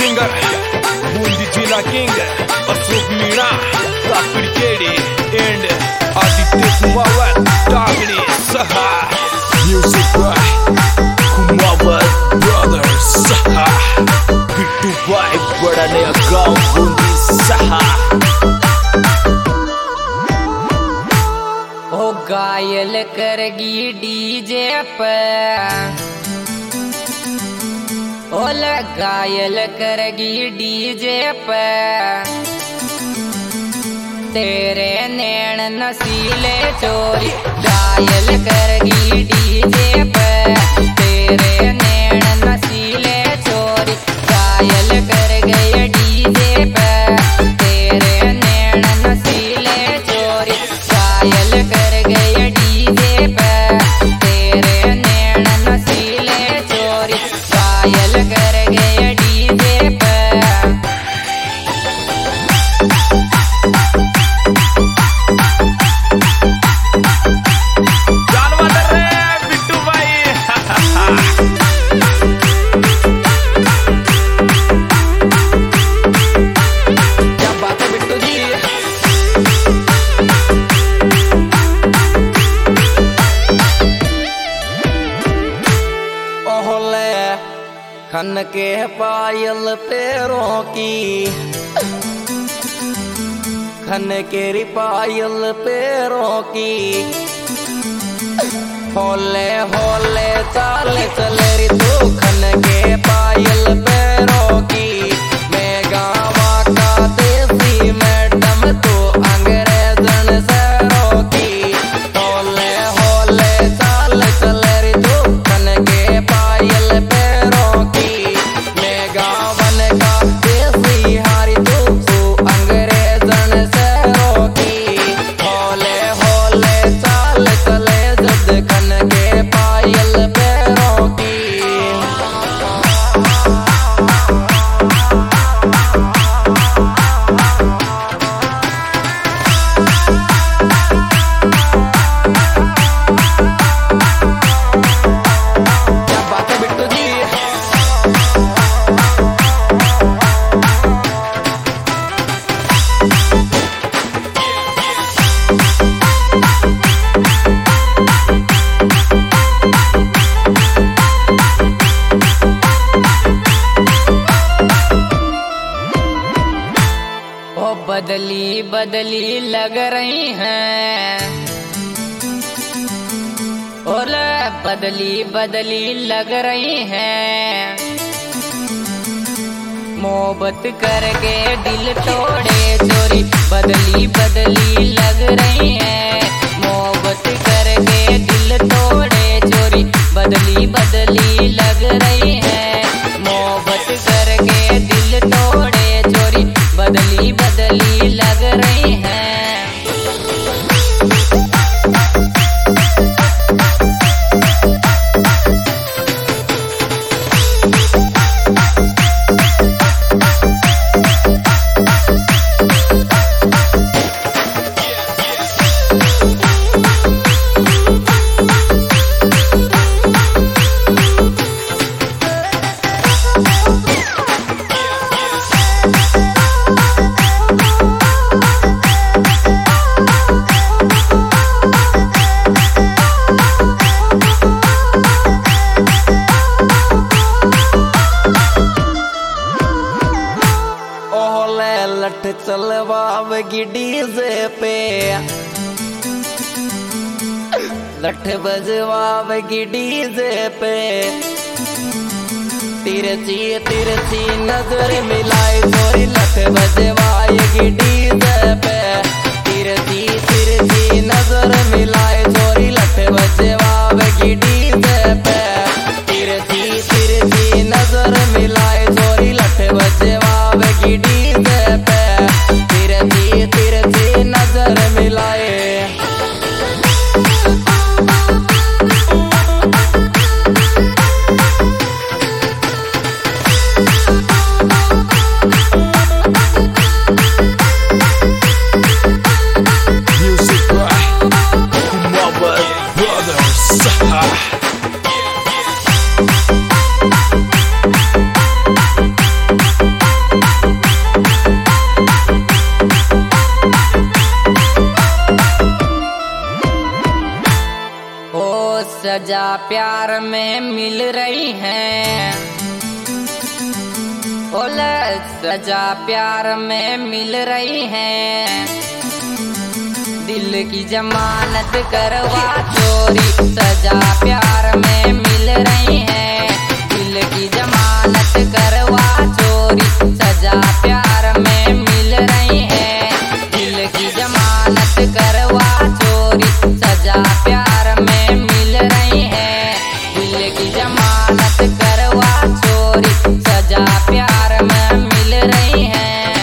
Singer Bundi जिला king Ashok Meena rapid KD and Aditya Kumawat टागड़ी सहा म्यूजिक बाय कुमावत ब्रदर्स सहा बिट्टू बाय बड़ा नया गांव बूंदी सहा। ओ घायल करगी डीजे पे ओला घायल करगी डीजे पे तेरे नैन नसीले चोरी घायल करगी डीजे पे तेरे नैन नसीले चोरी घायल कर गए डीजे पे तेरे नैन नसीले चोरी घायल कर गए डीजे पे तेरे नैन नसीले चोरी घायल कर गए डीजे पे। खन के पायल पैरों की खन के पायल पैरों की होले होले चाल चल री तू खन के पायल पैरों की मैं गावा का देसी मैडम तू अंग्रेजन शहरों की होले होले चाल चल री तू खन के पायल पैरों की बदली बदली लग रही हैं और बदली बदली लग रही हैं मोहब्बत करके दिल तोड़े चोरी बदली बदली लग रही हैं मोहब्बत करके दिल तोड़े चोरी बदली बदली लग रही हैं मोहब्बत करके दिल तोड़े चोरी बदली बदली लग रही हैं। लठ चलवावेगी डीजे पे लठ बजवावेगी डीजे पे तिरछी तिरछी नजर मिलाई चोरी लठ बजवाएगी डीजे पे तिरछी तिरछी नजर मिलाई चोरी लठ बजवावेगी डीजे पे तिरछी तिरछी नजर मिलाई चोरी लठ बजवावेगी डीजे पे तिरछी तिरछी नजर मिलाए। सजा प्यार में मिल रही है। बोले सजा प्यार में मिल रही है। दिल की जमानत करवा चोरी सजा प्यार में मिल रही है। दिल की जमानत करवा चोरी सजा प्यार में मिल रही है। दिल की जमानत करवा चोरी सजा प्यार में मिल रही है। दिल की जमानत करवा चोरी सजा प्यार में मिल रही है।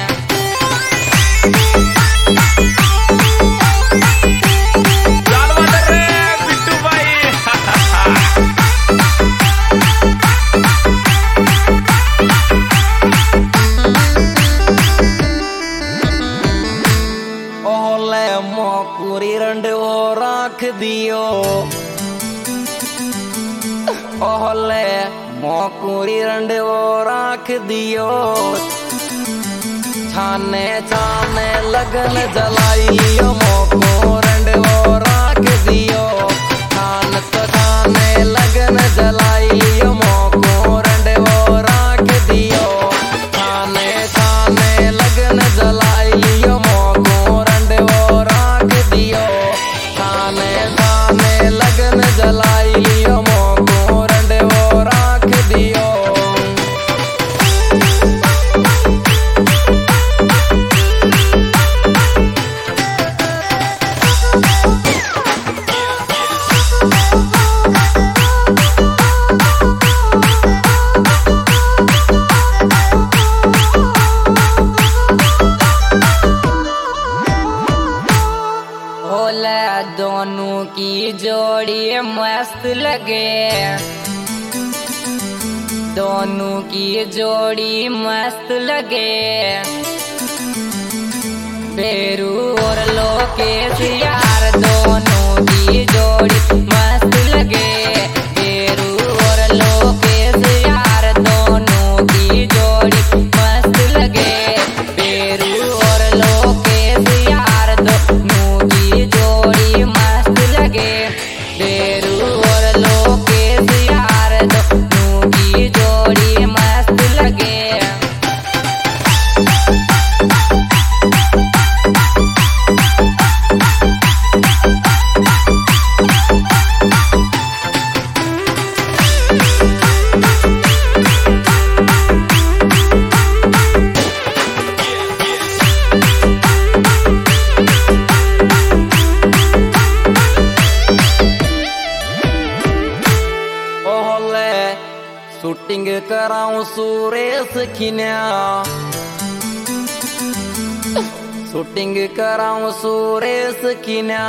मोकुरी रंड ओ राख दियो ओहले मोकुरी रंड ओ राख दियो। छाने छाने लगन जलाई लियो मोको रंड ओ राख दियो। छान तो छाने लगन जलाई लियो मोको रंड ओ राख दियो। छाने छाने लगन जलाई लियो मोको रंड ओ राख दियो। छाने छाने लगन जलाई लियो मोको रंड ओ राख दियो। दोनों की जोड़ी मस्त लगे। दोनों की जोड़ी मस्त लगे। बेरू और लोकेश यार दोनों की जोड़ी मस्त लगे। बेरू और लोकेश यार दोनों की जोड़ी मस्त लगे। बेरू और लोकेश यार दोनों की जोड़ी मस्त लगे। बेरू और लोकेश यार दोनों की जोड़ी मस्त लगे। शूटिंग कराऊं सुरेश खिन्या। शूटिंग कराऊं सुरेश खिन्या।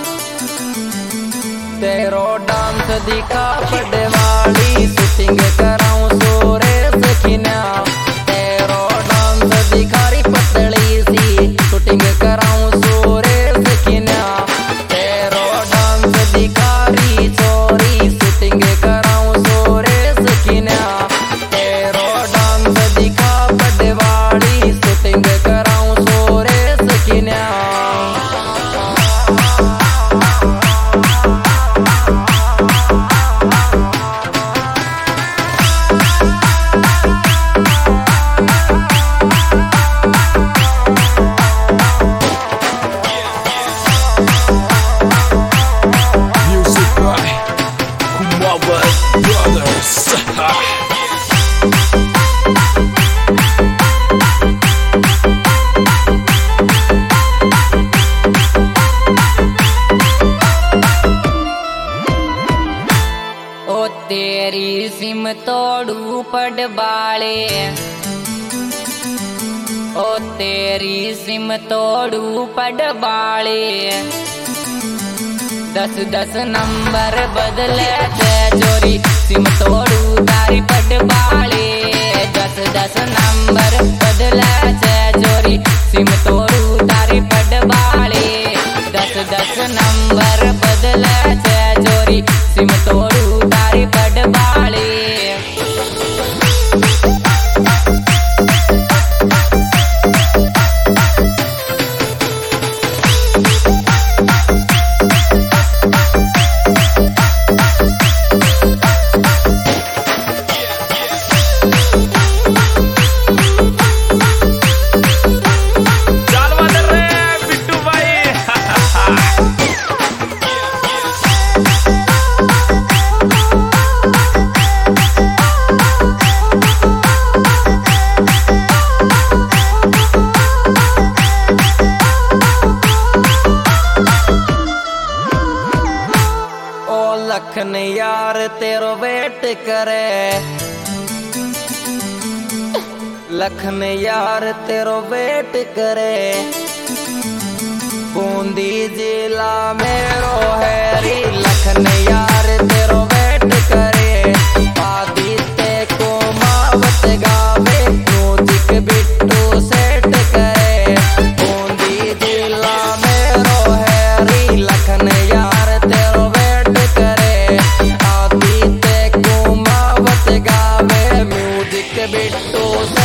तेरो डांस दिखा पडवाड़ी। शूटिंग कराऊं सुरेश खिन्या। तेरो डांस दिखारी पतली सी। शूटिंग कराऊं सुरेश खिन्या। तेरो डांस दिखारी चोरी। शूटिंग कराऊं सुरेश खिन्या। तेरो डांस दिखा पडवाड़ी। शूटिंग कराऊं Suresh Khinya. Music by Kumawa Brothers. ओ तेरी सिम तोड़ू पडवाले। ओ तेरी सिम तोड़ू पडवाले। 10-10 नंबर बदले थे चोरी सिम तोड़ू तारी पडवाले। 10-10 नंबर बदले थे चोरी सिम तोड़ू तारी पडवाले। 10-10 नंबर बदले थे चोरी सिम तोड़ू तारी पडवाले। करे। लखन यार तेरो वेट करे। बूंदी जिला मेरो हैरी लखन यार तेरो वेट करे। आदित्य को मावत गावे म्यूजिक बिट्टू सेट करे। बूंदी जिला मेरो हैरी लखन यार तेरो वेट करे। आदित्य को मावत गावे म्यूजिक बिट्टू